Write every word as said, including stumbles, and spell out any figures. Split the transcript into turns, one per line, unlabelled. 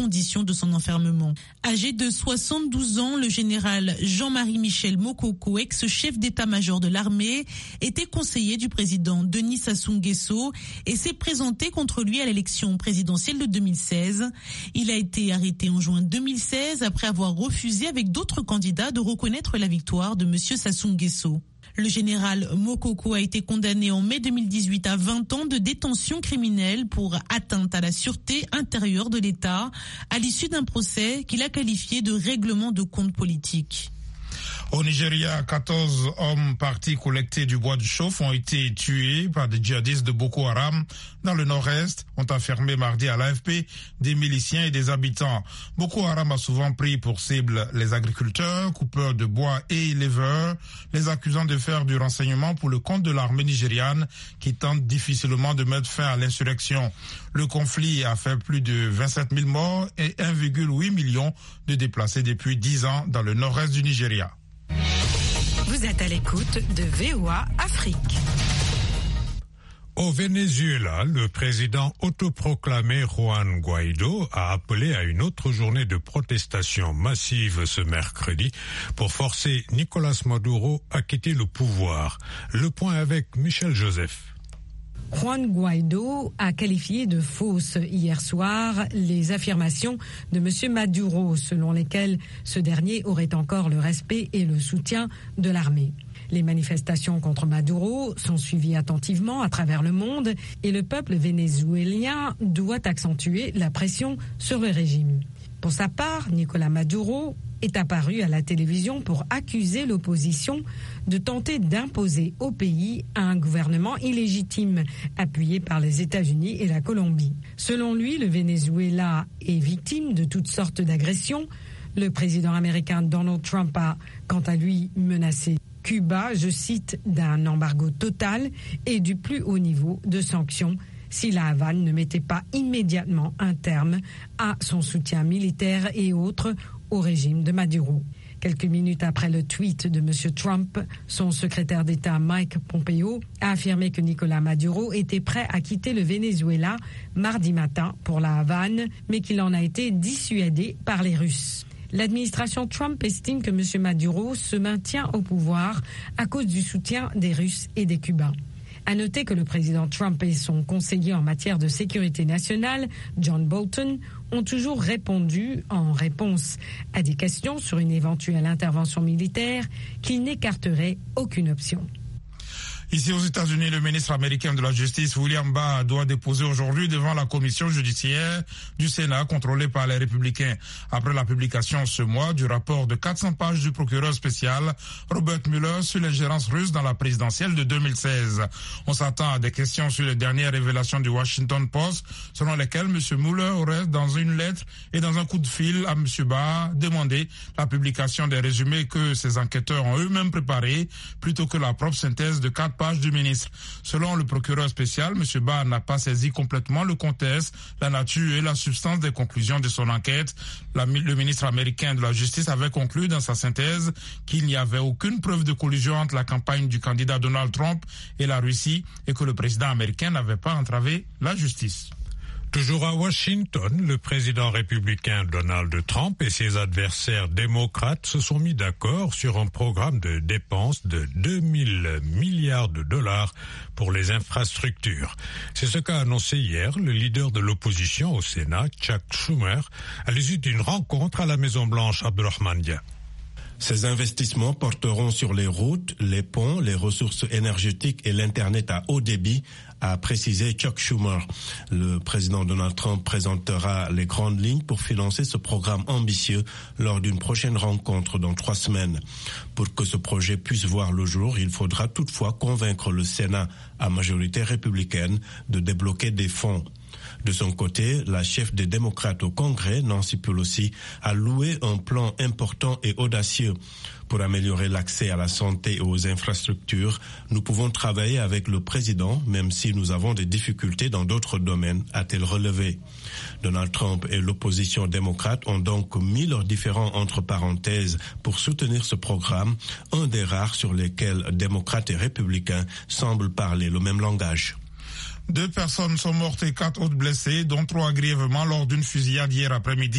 conditions de son enfermement. Âgé de soixante-douze ans, le général Jean-Marie Michel Mokoko, ex-chef d'état-major de l'armée, était conseiller du président Denis Sassou Nguesso et s'est présenté contre lui à l'élection présidentielle de deux mille seize. Il a été arrêté en juin deux mille seize après avoir refusé avec d'autres candidats de reconnaître la victoire de M. Sassou Nguesso. Le général Mokoko a été condamné en mai deux mille dix-huit à vingt ans de détention criminelle pour atteinte à la sûreté intérieure de l'État à l'issue d'un procès qu'il a qualifié de règlement de compte politique.
Au Nigeria, quatorze hommes partis collecter du bois du chauffe ont été tués par des djihadistes de Boko Haram dans le nord-est, ont affirmé mardi à l'A F P des miliciens et des habitants. Boko Haram a souvent pris pour cible les agriculteurs, coupeurs de bois et éleveurs, les accusant de faire du renseignement pour le compte de l'armée nigériane qui tente difficilement de mettre fin à l'insurrection. Le conflit a fait plus de vingt-sept mille morts et un virgule huit million de déplacés depuis dix ans dans le nord-est du Nigeria.
Vous êtes à l'écoute de V O A Afrique.
Au Venezuela, le président autoproclamé Juan Guaido a appelé à une autre journée de protestation massive ce mercredi pour forcer Nicolás Maduro à quitter le pouvoir. Le point avec Michel Joseph.
Juan Guaido a qualifié de fausses hier soir les affirmations de M. Maduro, selon lesquelles ce dernier aurait encore le respect et le soutien de l'armée. Les manifestations contre Maduro sont suivies attentivement à travers le monde et le peuple vénézuélien doit accentuer la pression sur le régime. Pour sa part, Nicolás Maduro est apparu à la télévision pour accuser l'opposition de tenter d'imposer au pays un gouvernement illégitime appuyé par les États-Unis et la Colombie. Selon lui, le Venezuela est victime de toutes sortes d'agressions. Le président américain Donald Trump a, quant à lui, menacé Cuba, je cite, d'un embargo total et du plus haut niveau de sanctions si la Havane ne mettait pas immédiatement un terme à son soutien militaire et autres au régime de Maduro. Quelques minutes après le tweet de M. Trump, son secrétaire d'État Mike Pompeo a affirmé que Nicolás Maduro était prêt à quitter le Venezuela mardi matin pour la Havane, mais qu'il en a été dissuadé par les Russes. L'administration Trump estime que M. Maduro se maintient au pouvoir à cause du soutien des Russes et des Cubains. À noter que le président Trump et son conseiller en matière de sécurité nationale, John Bolton, ont toujours répondu, en réponse à des questions sur une éventuelle intervention militaire, qu'ils n'écarteraient aucune option.
Ici aux États-Unis, le ministre américain de la Justice, William Barr, doit déposer aujourd'hui devant la commission judiciaire du Sénat contrôlée par les Républicains. Après la publication ce mois du rapport de quatre cents pages du procureur spécial Robert Mueller sur l'ingérence russe dans la présidentielle de deux mille seize. On s'attend à des questions sur les dernières révélations du Washington Post, selon lesquelles M. Mueller aurait, dans une lettre et dans un coup de fil à M. Barr, demandé la publication des résumés que ces enquêteurs ont eux-mêmes préparés, plutôt que la propre synthèse de quatre page du ministre. Selon le procureur spécial, M. Barr n'a pas saisi complètement le contexte, la nature et la substance des conclusions de son enquête. La, le ministre américain de la Justice avait conclu dans sa synthèse qu'il n'y avait aucune preuve de collusion entre la campagne du candidat Donald Trump et la Russie et que le président américain n'avait pas entravé la justice.
Toujours à Washington, le président républicain Donald Trump et ses adversaires démocrates se sont mis d'accord sur un programme de dépenses de deux mille milliards de dollars pour les infrastructures. C'est ce qu'a annoncé hier le leader de l'opposition au Sénat, Chuck Schumer, à l'issue d'une rencontre à la Maison-Blanche, Abdurrahman Dia.
Ces investissements porteront sur les routes, les ponts, les ressources énergétiques et l'Internet à haut débit, a précisé Chuck Schumer. Le président Donald Trump présentera les grandes lignes pour financer ce programme ambitieux lors d'une prochaine rencontre dans trois semaines. Pour que ce projet puisse voir le jour, il faudra toutefois convaincre le Sénat à majorité républicaine de débloquer des fonds. De son côté, la chef des démocrates au Congrès, Nancy Pelosi, a loué un plan important et audacieux. Pour améliorer l'accès à la santé et aux infrastructures, nous pouvons travailler avec le président, même si nous avons des difficultés dans d'autres domaines, a-t-elle relevé. Donald Trump et l'opposition démocrate ont donc mis leurs différends entre parenthèses pour soutenir ce programme, un des rares sur lesquels démocrates et républicains semblent parler le même langage.
Deux personnes sont mortes et quatre autres blessées, dont trois grièvement lors d'une fusillade hier après-midi